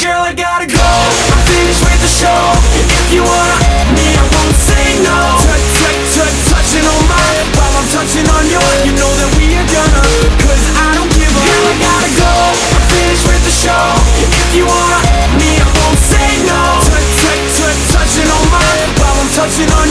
girl, I gotta go. I'm finished with the show. If you wanna me, I won't say no. Touching on mine while I'm touching on yours. You know that we are gonna, cause I don't give a. Girl, I gotta go. I'm finished with the show. If you wanna me, I won't say no. Touching on mine while I'm touching on